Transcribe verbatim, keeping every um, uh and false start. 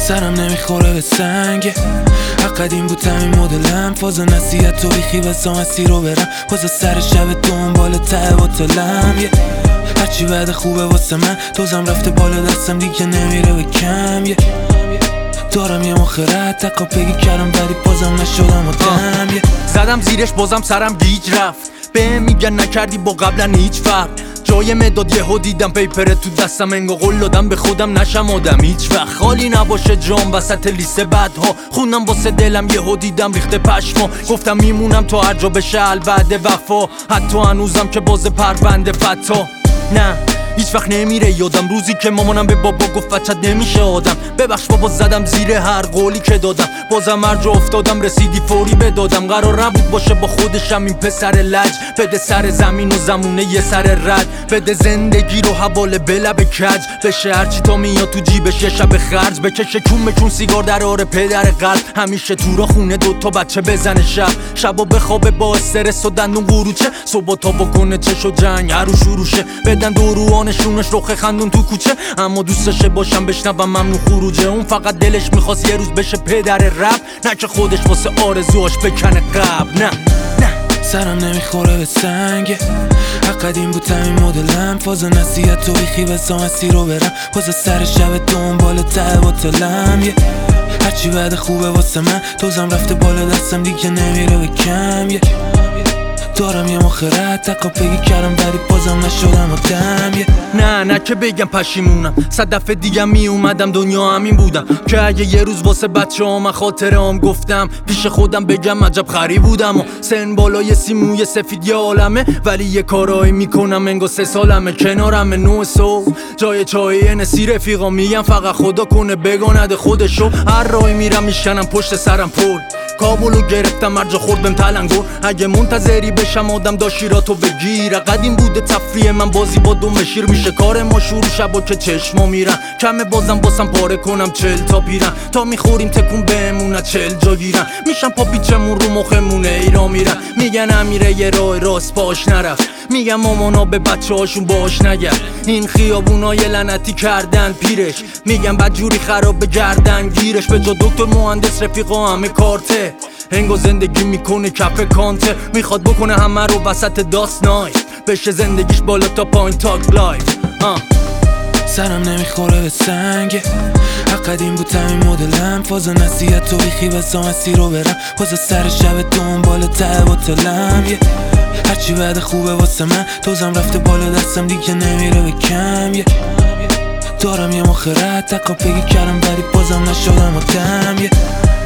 سرم نمیخوره به سنگ قدیم بود همین مدلم فاز و نصیحت و بیخی واسه مسیر رو برم باز سر شب دنبال ته باطلم یه هرچی بعد خوبه واسه من دوزم رفته بالا دستم دیگه نمیره به کم یه دارم یه مخرت تکا پگی کردم ولی بازم نشدم آدم یه زدم زیرش بازم سرم گیج رفت به میگن نکردی با قبلا هیچ فرق جای مداد یهو دیدم پیپره تو دستم انگا قول دادم به خودم نشم آدم هیچ وقت خالی نباشه جام وسط لیست بدها خوندم واسه دلم یهو دیدم ریخته پشما گفتم میمونم تا هر جا بشه الوعد وفا حتی هنوزم که باز پرونده فتا نه هیچ وقت نمیره یادم روزی که مامانم به بابا گفت بچت نمیشه آدم ببخش بابا زدم زیر هر قولی که دادم بازم هر جا افتادم رسیدی فوری بدادم قرار نبود باشه با خودشم این پسر لج بده سر زمین و زمونه یه سر رد بده زندگی رو حواله به لب کج بشه هرچی تا میاد تو جیبش یه شب خرج بکشه کون بکون سیگار در آره پدر قلب همیشه تو را خونه دوتا بچه بزنه شب شبا بخوابه با استرس و دندون قروچه صبح تا بکنه چش و جنگ هرو شروشه بدن دورو نشونش رخ خندون تو کوچه اما دوستشه باشم بشنوم ممنون خروجه اون فقط دلش میخواست یه روز بشه پدر رپ نه که خودش واسه آرزوهاش بکنه قبل نه نه سرم نمیخوره به سنگ قدیم بود همین مدلم فاز و نصیحت و بیخی واسه مسیر رو برم باز سر شب دنبال ته باطلم یه هرچی بعد خوبه واسه من دوزم رفته بالا دستم دیگه نمیره به کم یه دارم یه مخرت تکا پگی کردم ولی بازم نشدم آدم یه نه نه که بگم پشیمونم صد دفعه دیگه می اومدم دنیا همین بودم که اگه یه روز واسه بچه ها من خاطره هم گفتم پیش خودم بگم عجب خری بودم و سن بالای سیموی سفید یه عالمه ولی یه کارایی میکنم انگا سه سالمه کنارم نو سو جای چای نسی رفیقا میگم فقط خدا کنه بگاند خودشو هر راهی میرم میشنم پشت سرم پل کابلو گرفتم هر جا خوردم تلنگور اگه منتظری بشم آدم داشیراتو بگیره قدیم بوده تفریح من بازی با دم شیر میشه کار ما شروع شبا که چشما میرن کمه بازم باسم پاره کنم چل تا پیرن تا میخوریم تکون بمونه چل جا گیرن میشم پا پیچمون رو مخمونه ایرا میرن میگن امیره یه راه راست باش نرفت میگم مامانا به بچه هاشون باش نگرد این خیابونای لعنتی کردن پیرش میگم بدجوری خراب بگردن گیرش به جا دکتر مهندس رفیقا همه کارته هنگو زندگی میکنه کف کانته میخواد بکنه همه رو وسط داست نایف بشه زندگیش بالا تا پایین تاک لایف سرم نمیخوره به سنگ قدیم بود همین مدلم فاز و نصیحت و بیخی واسه مسیر رو برم باز سر شب دنبال ته باطلم یه هرچی بعد خوبه واسه من دوزم رفته بالا دستم دیگه نمیره به کم یه دارم یه مخرت تکا پگی کردم ولی بازم نشدم آدم یه